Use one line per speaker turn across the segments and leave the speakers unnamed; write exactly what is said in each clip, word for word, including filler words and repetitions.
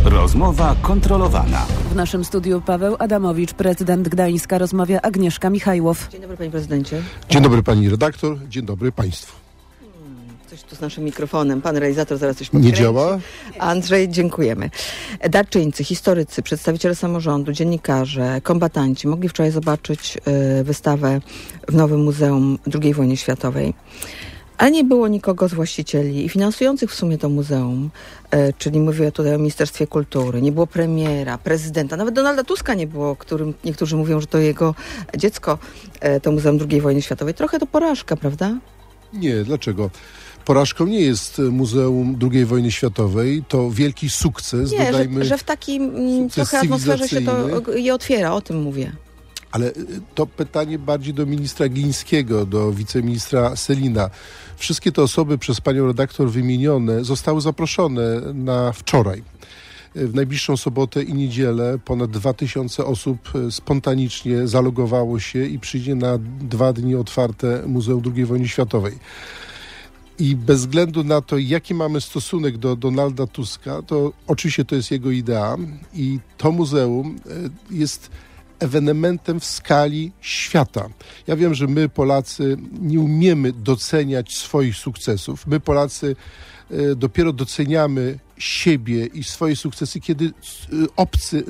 Rozmowa kontrolowana.
W naszym studiu Paweł Adamowicz, prezydent Gdańska, rozmawia Agnieszka Michajłow.
Dzień dobry, panie prezydencie.
Dzień dobry, pani redaktor. Dzień dobry państwu.
Hmm, coś tu z naszym mikrofonem. Pan realizator zaraz coś podkręci.
Nie działa?
Andrzej, dziękujemy. Darczyńcy, historycy, przedstawiciele samorządu, dziennikarze, kombatanci mogli wczoraj zobaczyć y, wystawę w Nowym Muzeum drugiej wojny światowej. Ale nie było nikogo z właścicieli i finansujących w sumie to muzeum, e, czyli mówię tutaj o Ministerstwie Kultury. Nie było premiera, prezydenta, nawet Donalda Tuska nie było, którym niektórzy mówią, że to jego dziecko, e, to Muzeum drugiej wojny światowej. Trochę to porażka, prawda?
Nie, dlaczego? Porażką nie jest Muzeum drugiej wojny światowej, to wielki sukces.
Nie,
dodajmy,
że, że w takiej m, trochę atmosferze się to je otwiera, o tym mówię.
Ale to pytanie bardziej do ministra Glińskiego, do wiceministra Sellina. Wszystkie te osoby przez panią redaktor wymienione zostały zaproszone na wczoraj. W najbliższą sobotę i niedzielę ponad dwa tysiące osób spontanicznie zalogowało się i przyjdzie na dwa dni otwarte Muzeum drugiej wojny światowej. I bez względu na to, jaki mamy stosunek do Donalda Tuska, to oczywiście to jest jego idea i to muzeum jest ewenementem w skali świata. Ja wiem, że my Polacy nie umiemy doceniać swoich sukcesów. My Polacy e, dopiero doceniamy siebie i swoje sukcesy, kiedy e, obcy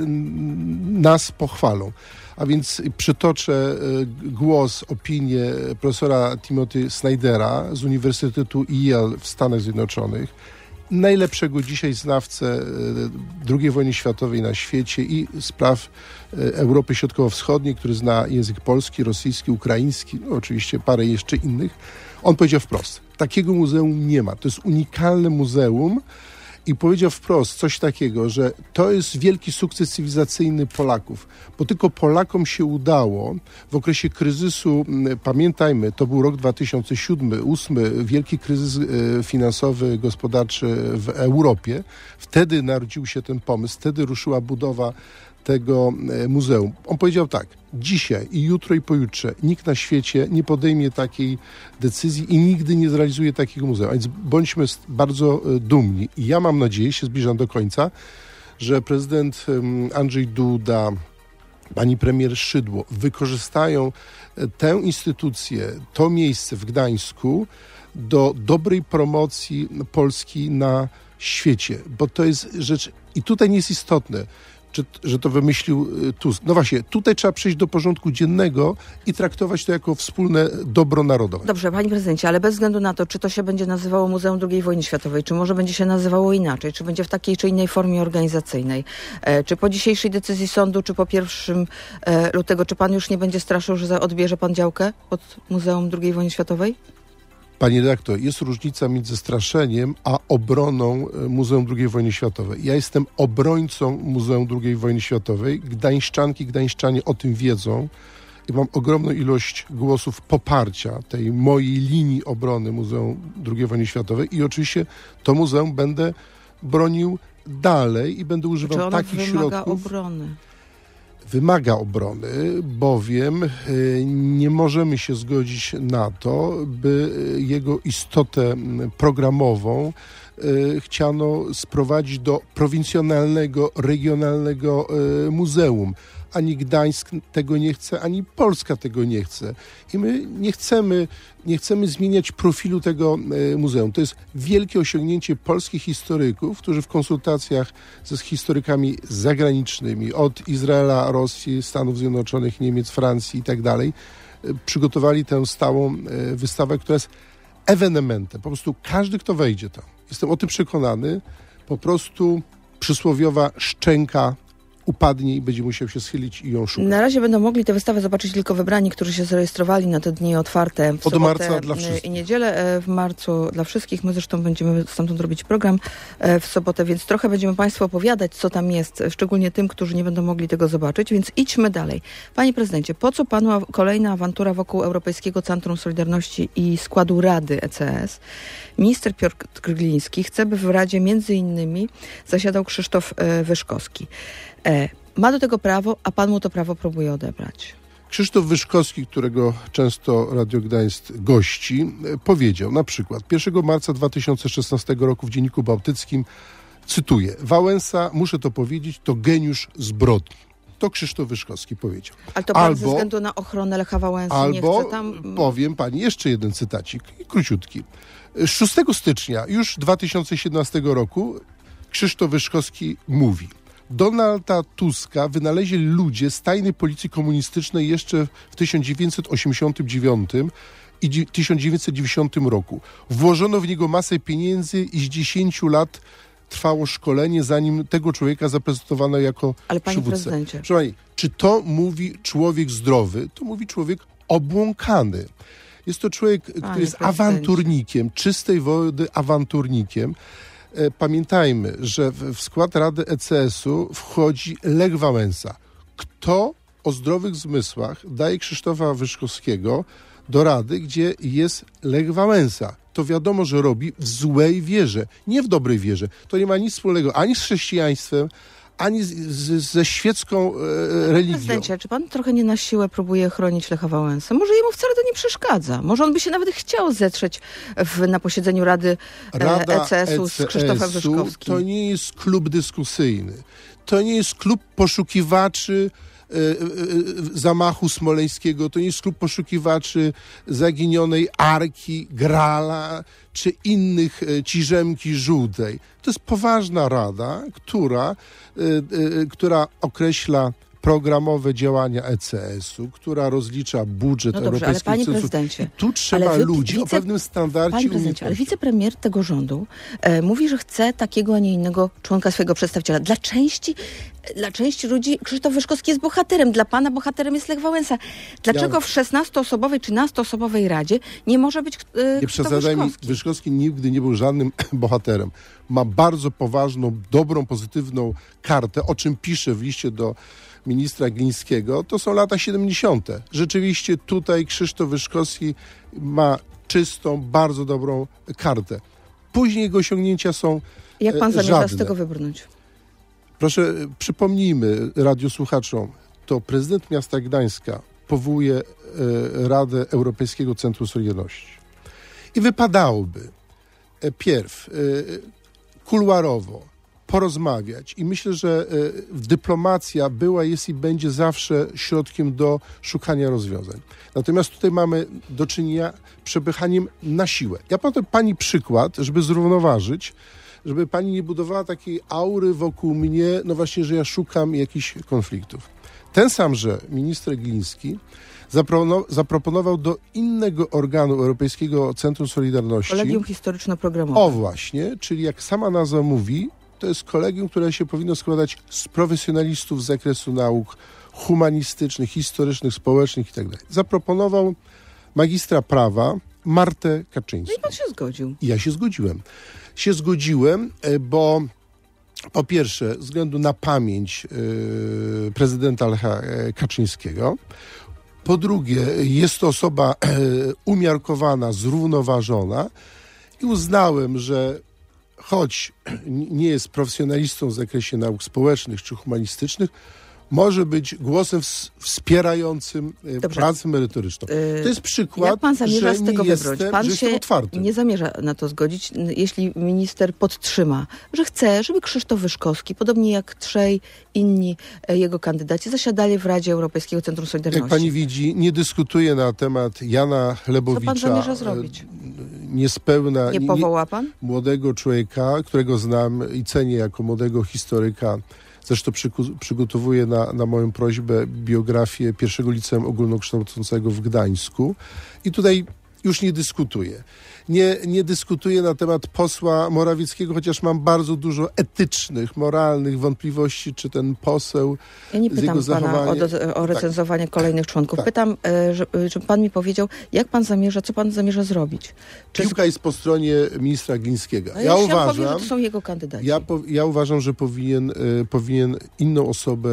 n, nas pochwalą. A więc przytoczę e, głos, opinię profesora Timothy Snydera z Uniwersytetu Yale w Stanach Zjednoczonych, najlepszego dzisiaj znawcę drugiej wojny światowej na świecie i spraw Europy Środkowo-Wschodniej, który zna język polski, rosyjski, ukraiński, no oczywiście parę jeszcze innych. On powiedział wprost, takiego muzeum nie ma. To jest unikalne muzeum i powiedział wprost coś takiego, że to jest wielki sukces cywilizacyjny Polaków, bo tylko Polakom się udało w okresie kryzysu, pamiętajmy, to był rok dwa tysiące siódmy, dwa tysiące ósmy, wielki kryzys finansowy, gospodarczy w Europie. Wtedy narodził się ten pomysł, wtedy ruszyła budowa tego muzeum. On powiedział tak, dzisiaj i jutro i pojutrze nikt na świecie nie podejmie takiej decyzji i nigdy nie zrealizuje takiego muzeum. A więc bądźmy bardzo dumni. I ja mam nadzieję, się zbliżam do końca, że prezydent Andrzej Duda, pani premier Szydło wykorzystają tę instytucję, to miejsce w Gdańsku do dobrej promocji Polski na świecie, bo to jest rzecz, i tutaj nie jest istotne, Czy, że to wymyślił Tusk. No właśnie, tutaj trzeba przejść do porządku dziennego i traktować to jako wspólne dobro narodowe.
Dobrze, panie prezydencie, ale bez względu na to, czy to się będzie nazywało Muzeum drugiej wojny światowej, czy może będzie się nazywało inaczej, czy będzie w takiej czy innej formie organizacyjnej, e, czy po dzisiejszej decyzji sądu, czy po pierwszym e, lutego, czy pan już nie będzie straszył, że odbierze pan działkę pod Muzeum drugiej wojny światowej?
Panie redaktor, jest różnica między straszeniem a obroną Muzeum drugiej wojny światowej. Ja jestem obrońcą Muzeum drugiej wojny światowej. Gdańszczanki, gdańszczanie o tym wiedzą. I mam ogromną ilość głosów poparcia tej mojej linii obrony Muzeum drugiej wojny światowej i oczywiście to muzeum będę bronił dalej i będę używał
Czy ono
takich
wymaga
środków.
obrony?
Wymaga obrony, bowiem nie możemy się zgodzić na to, by jego istotę programową chciano sprowadzić do prowincjonalnego, regionalnego muzeum. Ani Gdańsk tego nie chce, ani Polska tego nie chce. I my nie chcemy, nie chcemy zmieniać profilu tego muzeum. To jest wielkie osiągnięcie polskich historyków, którzy w konsultacjach ze historykami zagranicznymi od Izraela, Rosji, Stanów Zjednoczonych, Niemiec, Francji i tak dalej przygotowali tę stałą wystawę, która jest ewenementem. Po prostu każdy, kto wejdzie tam, jestem o tym przekonany, po prostu przysłowiowa szczęka upadnie i będzie musiał się schylić i ją szukać.
Na razie będą mogli tę wystawę zobaczyć tylko wybrani, którzy się zarejestrowali na te dni otwarte w
Od
sobotę
marca dla wszystkich.
i niedzielę. W marcu dla wszystkich. My zresztą będziemy stamtąd robić program w sobotę, więc trochę będziemy Państwu opowiadać, co tam jest, szczególnie tym, którzy nie będą mogli tego zobaczyć, więc idźmy dalej. Panie prezydencie, po co panu kolejna awantura wokół Europejskiego Centrum Solidarności i składu Rady E C S? Minister Piotr Gliński chce, by w Radzie między innymi zasiadał Krzysztof Wyszkowski. E, ma do tego prawo, a pan mu to prawo próbuje odebrać.
Krzysztof Wyszkowski, którego często Radio Gdańsk gości, powiedział na przykład pierwszego marca dwa tysiące szesnastego roku w Dzienniku Bałtyckim cytuję, Wałęsa, muszę to powiedzieć, to geniusz zbrodni. To Krzysztof Wyszkowski powiedział.
Ale to pan
albo,
ze względu na ochronę Lecha Wałęsy
albo,
nie chce tam...
powiem pani jeszcze jeden cytacik, króciutki. szóstego stycznia już dwa tysiące siedemnastego roku Krzysztof Wyszkowski mówi: Donalda Tuska wynaleźli ludzie z tajnej policji komunistycznej jeszcze w tysiąc dziewięćset osiemdziesiątym dziewiątym i tysiąc dziewięćset dziewięćdziesiątym roku. Włożono w niego masę pieniędzy i z dziesięciu lat trwało szkolenie, zanim tego człowieka zaprezentowano jako
Ale panie
przywódcę.
prezydencie.
Proszę pani, czy to mówi człowiek zdrowy? To mówi człowiek obłąkany. Jest to człowiek,
Panie
który jest
prezydencie.
awanturnikiem, czystej wody awanturnikiem. E, pamiętajmy, że w, w skład Rady E C S-u wchodzi Lech Wałęsa. Kto o zdrowych zmysłach daje Krzysztofa Wyszkowskiego do Rady, gdzie jest Lech Wałęsa? To wiadomo, że robi w złej wierze, nie w dobrej wierze. To nie ma nic wspólnego ani z chrześcijaństwem, ani z, z, ze świecką e, religią.
Prezydencie, czy pan trochę nie na siłę próbuje chronić Lecha Wałęsę? Może jemu wcale to nie przeszkadza. Może on by się nawet chciał zetrzeć w, na posiedzeniu Rady e,
Rada
E C S-u z Krzysztofem Wyszkowskim.
To nie jest klub dyskusyjny. To nie jest klub poszukiwaczy e, e, zamachu smoleńskiego. To nie jest klub poszukiwaczy zaginionej Arki, Grala czy innych e, Ciżemki Żółtej. To jest poważna rada, która, e, e, która określa programowe działania E C S-u, która rozlicza budżet
No dobrze, ale
europejskich
panie
centrów.
prezydencie,
I tu trzeba
ale wy-
ludzi
wice-
o pewnym standardzie
Panie prezydencie, ale
umiejętności.
wicepremier tego rządu e, mówi, że chce takiego, a nie innego członka swojego przedstawiciela. Dla części, dla części ludzi Krzysztof Wyszkowski jest bohaterem. Dla pana bohaterem jest Lech Wałęsa. Dlaczego
Ja-
w szesnastoosobowej, trzynastoosobowej Radzie nie może być e,
Nie
Krzysztof
przesadzaj mi,
Wyszkowski?
Wyszkowski nigdy nie był żadnym bohaterem. Ma bardzo poważną, dobrą, pozytywną kartę, o czym pisze w liście do ministra Glińskiego. To są lata siedemdziesiąte. Rzeczywiście tutaj Krzysztof Wyszkowski ma czystą, bardzo dobrą kartę. Później jego osiągnięcia są
Jak pan
e,
zamierza
żadne.
z tego wybrnąć?
Proszę, przypomnijmy radiosłuchaczom, to prezydent miasta Gdańska powołuje e, Radę Europejskiego Centrum Solidarności. I wypadałoby e, pierw e, kuluarowo porozmawiać i myślę, że e, dyplomacja była, jest i będzie zawsze środkiem do szukania rozwiązań. Natomiast tutaj mamy do czynienia z przepychaniem na siłę. Ja podam pani przykład, żeby zrównoważyć, żeby pani nie budowała takiej aury wokół mnie, no właśnie, że ja szukam jakichś konfliktów. Ten samże minister Gliński zaproponował, zaproponował do innego organu Europejskiego Centrum Solidarności.
Kolegium Historyczno-Programowe.
O właśnie, czyli jak sama nazwa mówi, to jest kolegium, które się powinno składać z profesjonalistów z zakresu nauk humanistycznych, historycznych, społecznych itd. Zaproponował magistra prawa Martę Kaczyńską.
No i pan się zgodził.
I ja się zgodziłem. Się zgodziłem, e, bo po pierwsze, ze względu na pamięć e, prezydenta Lecha e, Kaczyńskiego. Po drugie, jest to osoba e, umiarkowana, zrównoważona i uznałem, że choć nie jest profesjonalistą w zakresie nauk społecznych czy humanistycznych, może być głosem ws- wspierającym e,
Dobrze.
pracę merytoryczną.
Yy,
To jest przykład,
Jak pan zamierza
że
z tego
nie
wybrnąć?
jestem,
Pan
że
się
jestem otwarty.
nie zamierza na to zgodzić, n- jeśli minister podtrzyma, że chce, żeby Krzysztof Wyszkowski, podobnie jak trzej inni e, jego kandydaci, zasiadali w Radzie Europejskiego Centrum Solidarności.
Jak pani widzi, nie dyskutuję na temat Jana Chlebowicza.
Co pan zamierza zrobić?
e, Niespełna,
Nie powoła pan?
młodego człowieka, którego znam i cenię jako młodego historyka. Zresztą przyku- przygotowuję na, na moją prośbę biografię pierwszego liceum ogólnokształcącego w Gdańsku. I tutaj już nie dyskutuję. Nie, nie dyskutuję na temat posła Morawieckiego, chociaż mam bardzo dużo etycznych, moralnych wątpliwości, czy ten poseł
Ja nie
z
pytam
jego
pana
zachowania...
o, do, o recenzowanie
Tak.
kolejnych członków.
Tak.
Pytam, e, że, żeby pan mi powiedział, jak pan zamierza, co pan zamierza zrobić? Czy
Piłka jest po stronie ministra Glińskiego.
No
Ja
już
uważam...
powiem, że to są jego kandydaci.
Ja, po, ja uważam, że powinien, e, powinien inną osobę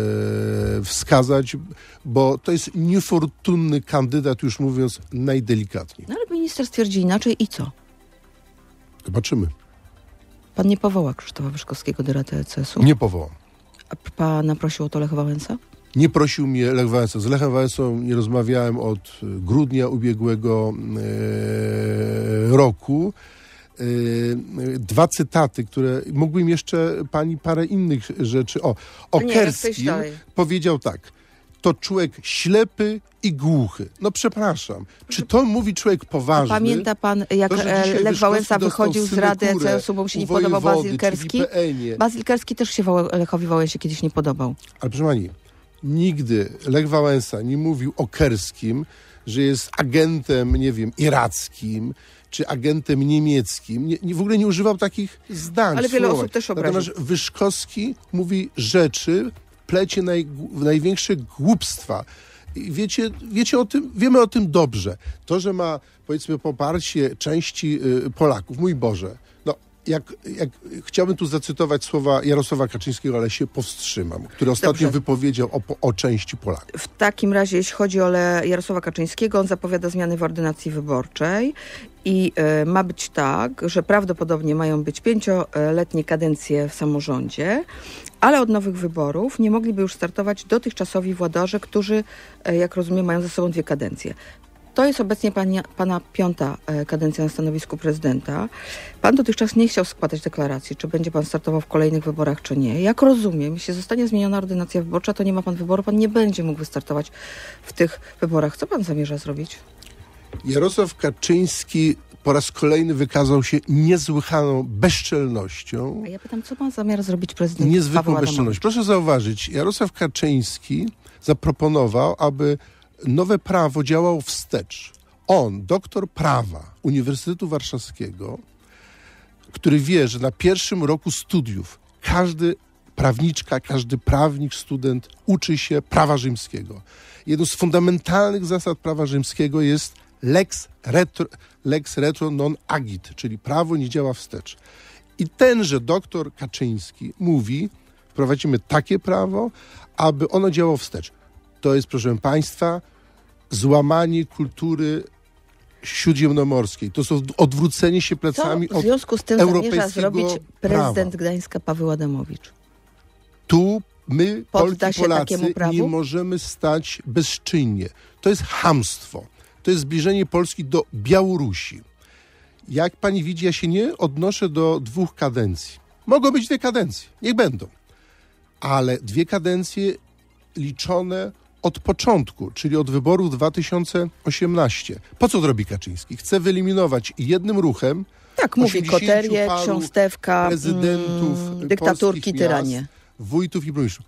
e, wskazać, bo to jest niefortunny kandydat, już mówiąc najdelikatniej.
No ale minister stwierdzi inaczej i co?
Zobaczymy.
Pan nie powoła Krzysztofa Wyszkowskiego do Rady E C S-u?
Nie powołam.
A p- pana prosił o to Lech Wałęsa?
Nie prosił mnie Lech Wałęsa. Z Lechem Wałęsą nie rozmawiałem od grudnia ubiegłego e, roku. Yy, dwa cytaty, które mógłbym jeszcze pani parę innych rzeczy. O, Okerskim
Nie,
powiedział tak: to człowiek ślepy i głuchy. No przepraszam, czy to mówi człowiek poważny?
A pamięta pan, jak
to,
Lech Wałęsa wychodził z Rady E C S-u, bo mu się nie podobał Bazyl Kerski? Bazyl Kerski też się Lechowi Wałęsie kiedyś nie podobał.
Ale proszę pani, nigdy Lech Wałęsa nie mówił o Kerskim, że jest agentem, nie wiem, irackim, czy agentem niemieckim. Nie, nie, w ogóle nie używał takich zdań.
Ale wiele
słowa.
osób też obraził.
Natomiast Wyszkowski mówi rzeczy, plecie naj, największe głupstwa. I wiecie, wiecie o tym, wiemy o tym dobrze. To, że ma, powiedzmy, poparcie części y, Polaków, mój Boże, no jak, jak chciałbym tu zacytować słowa Jarosława Kaczyńskiego, ale się powstrzymam, który ostatnio Dobrze. wypowiedział o, o części Polaków.
W takim razie, jeśli chodzi o Jarosława Kaczyńskiego, on zapowiada zmiany w ordynacji wyborczej i y, ma być tak, że prawdopodobnie mają być pięcioletnie kadencje w samorządzie, ale od nowych wyborów nie mogliby już startować dotychczasowi włodarze, którzy, y, jak rozumiem, mają ze sobą dwie kadencje. To jest obecnie pani, pana piąta kadencja na stanowisku prezydenta. Pan dotychczas nie chciał składać deklaracji, czy będzie pan startował w kolejnych wyborach, czy nie. Jak rozumiem, jeśli zostanie zmieniona ordynacja wyborcza, to nie ma pan wyboru, pan nie będzie mógł wystartować w tych wyborach. Co pan zamierza zrobić?
Jarosław Kaczyński po raz kolejny wykazał się niesłychaną bezczelnością.
A ja pytam, co pan zamierza zrobić prezydent
Niezwykłą bezczelnością. Proszę zauważyć, Jarosław Kaczyński zaproponował, aby nowe prawo działało wstecz. On, doktor prawa Uniwersytetu Warszawskiego, który wie, że na pierwszym roku studiów każdy prawniczka, każdy prawnik, student uczy się prawa rzymskiego. Jedną z fundamentalnych zasad prawa rzymskiego jest lex retro, lex retro non agit, czyli prawo nie działa wstecz. I tenże doktor Kaczyński mówi, wprowadzimy takie prawo, aby ono działało wstecz. To jest, proszę państwa, złamanie kultury śródziemnomorskiej. To są odwrócenie się plecami
Co w związku z tym
od
zamierza zrobić prezydent
prawa.
Gdańska Paweł Adamowicz?
Tu my,
Podda
Polki,
się
Polacy,
takiemu prawu?
nie możemy stać bezczynnie. To jest chamstwo. To jest zbliżenie Polski do Białorusi. Jak pani widzi, ja się nie odnoszę do dwóch kadencji. Mogą być dwie kadencje. Niech będą. Ale dwie kadencje liczone od początku, czyli od wyborów dwa tysiące osiemnastego. Po co to robi Kaczyński? Chce wyeliminować jednym ruchem
Tak, mówi koterię, książtewka,
prezydentów,
mm, dyktaturki, tyranie.
Wójtów i burmistrzów.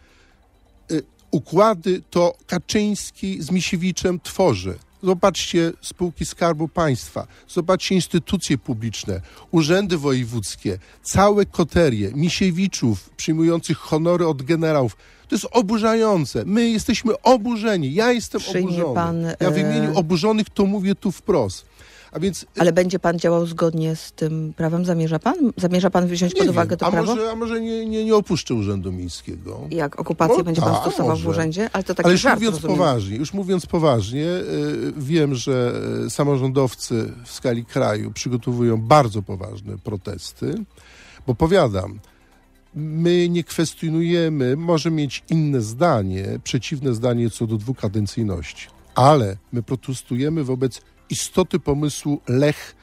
Układy to Kaczyński z Misiewiczem tworzy. Zobaczcie spółki Skarbu Państwa, zobaczcie instytucje publiczne, urzędy wojewódzkie, całe koterie Misiewiczów przyjmujących honory od generałów. To jest oburzające. My jesteśmy oburzeni. Ja jestem
Przyjmie
oburzony.
pan,
Ja w imieniu
e...
oburzonych to mówię tu wprost. A więc...
Ale będzie pan działał zgodnie z tym prawem? Zamierza pan? Zamierza pan wziąć
nie
pod
wiem.
uwagę to
a
prawo?
Może, a może nie, nie, nie opuszczę Urzędu Miejskiego?
Jak okupację
No,
będzie pan
ta,
stosował
może.
w urzędzie? Ale to taki
Ale już
żart,
mówiąc
rozumiem.
poważnie, już mówiąc poważnie, yy, wiem, że yy, samorządowcy w skali kraju przygotowują bardzo poważne protesty, bo powiadam, my nie kwestionujemy, może mieć inne zdanie, przeciwne zdanie co do dwukadencyjności, ale my protestujemy wobec istoty pomysłu Lech,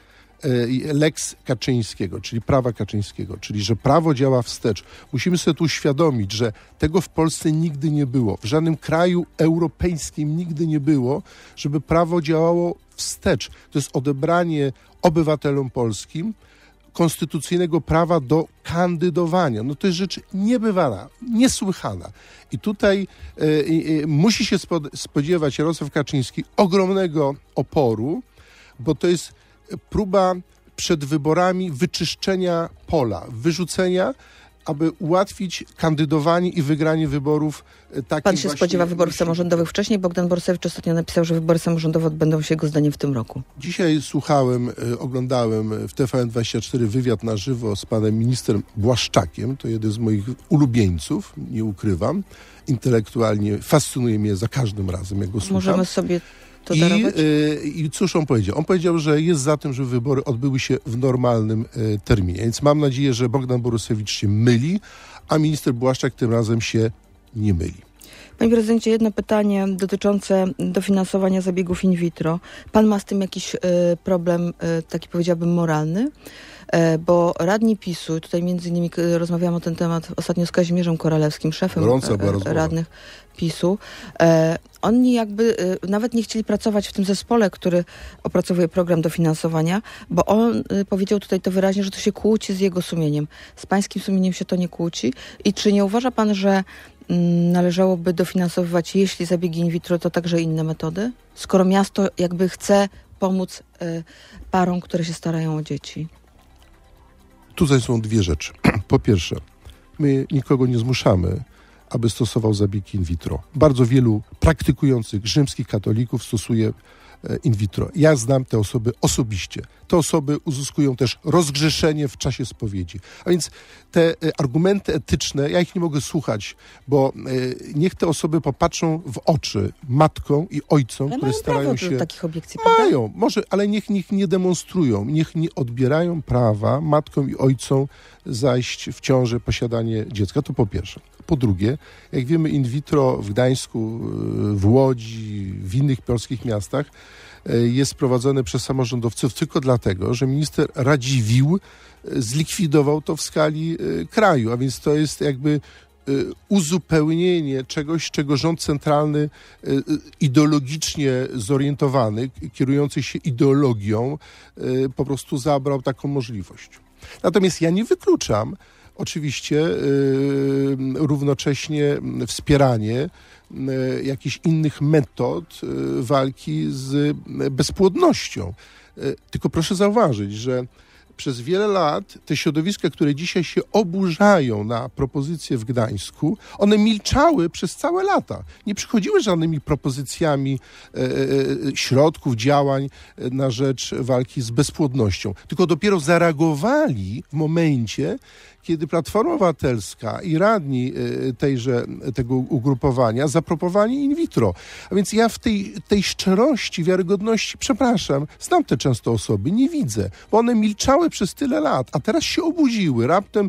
Lex Kaczyńskiego, czyli prawa Kaczyńskiego, czyli że prawo działa wstecz. Musimy sobie tu uświadomić, że tego w Polsce nigdy nie było. W żadnym kraju europejskim nigdy nie było, żeby prawo działało wstecz. To jest odebranie obywatelom polskim konstytucyjnego prawa do kandydowania. No to jest rzecz niebywała, niesłychana. I tutaj y, y, musi się spodziewać Jarosław Kaczyński ogromnego oporu, bo to jest próba przed wyborami wyczyszczenia pola, wyrzucenia, aby ułatwić kandydowanie i wygranie wyborów. Takim
Pan się spodziewa wyborów samorządowych wcześniej? Bogdan Borsewicz ostatnio napisał, że wybory samorządowe odbędą się jego zdaniem w tym roku.
Dzisiaj słuchałem, oglądałem w T V N dwadzieścia cztery wywiad na żywo z panem ministrem Błaszczakiem. To jeden z moich ulubieńców, nie ukrywam. Intelektualnie fascynuje mnie za każdym razem, jak go słucham.
Możemy sobie to
I,
darować?
y, I cóż on powiedział? On powiedział, że jest za tym, żeby wybory odbyły się w normalnym y, terminie. Więc mam nadzieję, że Bogdan Borusewicz się myli, a minister Błaszczak tym razem się nie myli.
Panie prezydencie, jedno pytanie dotyczące dofinansowania zabiegów in vitro. Pan ma z tym jakiś y, problem, y, taki powiedziałabym moralny? Y, bo radni PiSu, tutaj między innymi y, rozmawiałam o ten temat ostatnio z Kazimierzem Koralewskim, szefem y, radnych PiSu. Y, oni jakby y, nawet nie chcieli pracować w tym zespole, który opracowuje program dofinansowania, bo on y, powiedział tutaj to wyraźnie, że to się kłóci z jego sumieniem. Z pańskim sumieniem się to nie kłóci. I czy nie uważa pan, że należałoby dofinansowywać, jeśli zabiegi in vitro, to także inne metody? Skoro miasto jakby chce pomóc y, parom, które się starają o dzieci.
Tutaj są dwie rzeczy. Po pierwsze, my nikogo nie zmuszamy, aby stosował zabiegi in vitro. Bardzo wielu praktykujących rzymskich katolików stosuje in vitro. Ja znam te osoby osobiście. Te osoby uzyskują też rozgrzeszenie w czasie spowiedzi. A więc te argumenty etyczne, ja ich nie mogę słuchać, bo niech te osoby popatrzą w oczy matkom i ojcom, ale które starają prawo się...
do takich obiekcji,
mają, prawda? Może, ale niech, niech nie demonstrują, niech nie odbierają prawa matkom i ojcom zajść w ciążę, posiadanie dziecka. To po pierwsze. Po drugie, jak wiemy, in vitro w Gdańsku, w Łodzi, w innych polskich miastach jest prowadzone przez samorządowców tylko dlatego, że minister Radziwiłł zlikwidował to w skali kraju, a więc to jest jakby uzupełnienie czegoś, czego rząd centralny ideologicznie zorientowany, kierujący się ideologią, po prostu zabrał taką możliwość. Natomiast ja nie wykluczam oczywiście yy, równocześnie wspieranie yy, jakichś innych metod yy, walki z bezpłodnością. Yy, tylko proszę zauważyć, że przez wiele lat te środowiska, które dzisiaj się oburzają na propozycje w Gdańsku, one milczały przez całe lata. Nie przychodziły żadnymi propozycjami e, e, środków, działań na rzecz walki z bezpłodnością. Tylko dopiero zareagowali w momencie, kiedy Platforma Obywatelska i radni tejże, tego ugrupowania zaproponowali in vitro. A więc ja w tej, tej szczerości, wiarygodności, przepraszam, znam te często osoby, nie widzę, bo one milczały przez tyle lat, a teraz się obudziły raptem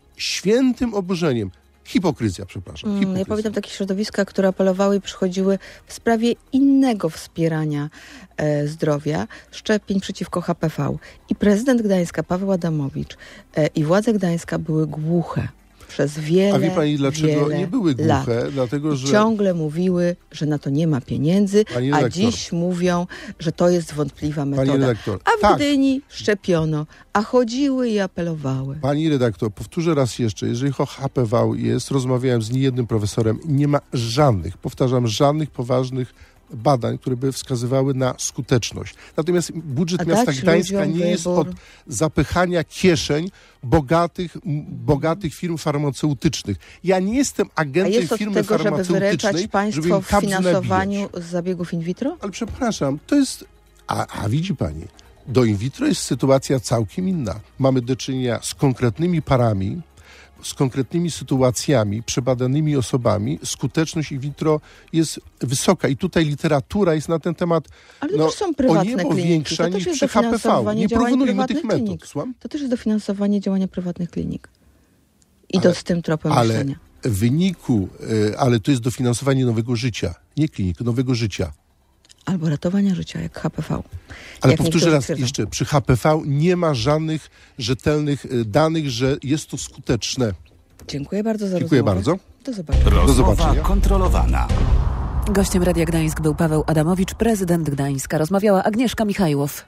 świętym oburzeniem. Hipokryzja, przepraszam. Hipokryzja.
Ja pamiętam takie środowiska, które apelowały i przychodziły w sprawie innego wspierania e, zdrowia, szczepień przeciwko H P V. I prezydent Gdańska, Paweł Adamowicz e, i władze Gdańska były głuche przez wiele,
A wie pani, dlaczego nie były głuche?
Lat.
Dlatego, że...
Ciągle mówiły, że na to nie ma pieniędzy, a dziś mówią, że to jest wątpliwa metoda. A w tak. Gdyni szczepiono, a chodziły i apelowały.
Pani redaktor, powtórzę raz jeszcze, jeżeli o H P V jest, rozmawiałem z niejednym profesorem, nie ma żadnych, powtarzam, żadnych poważnych badań, które by wskazywały na skuteczność. Natomiast budżet miasta Gdańska nie jest od zapychania kieszeń bogatych, bogatych firm farmaceutycznych. Ja nie jestem agentem
jest
firmy
tego,
farmaceutycznej,
żeby państwo
żeby im
w finansowaniu z zabiegów in vitro?
Ale przepraszam, to jest... A, a widzi pani, do in vitro jest sytuacja całkiem inna. Mamy do czynienia z konkretnymi parami, z konkretnymi sytuacjami, przebadanymi osobami, skuteczność in vitro jest wysoka i tutaj literatura jest na ten temat
Ale to
no,
też są prywatne
o niebo
kliniki.
większa niż przy H P V. Nie porównujmy tych metod. Słucham?
To też jest dofinansowanie działania prywatnych klinik. Idąc ale, z tym tropem
ale
myślenia.
w wyniku, ale to jest dofinansowanie nowego życia, nie klinik, nowego życia.
Albo ratowania życia, jak H P V.
Ale
jak
powtórzę raz
twierdzą.
jeszcze, przy H P V nie ma żadnych rzetelnych danych, że jest to skuteczne.
Dziękuję bardzo za
Dziękuję
rozmowę.
bardzo.
Do zobaczenia.
Rozmowa
Do zobaczenia.
kontrolowana.
Gościem Radia Gdańsk był Paweł Adamowicz, prezydent Gdańska. Rozmawiała Agnieszka Michajłow.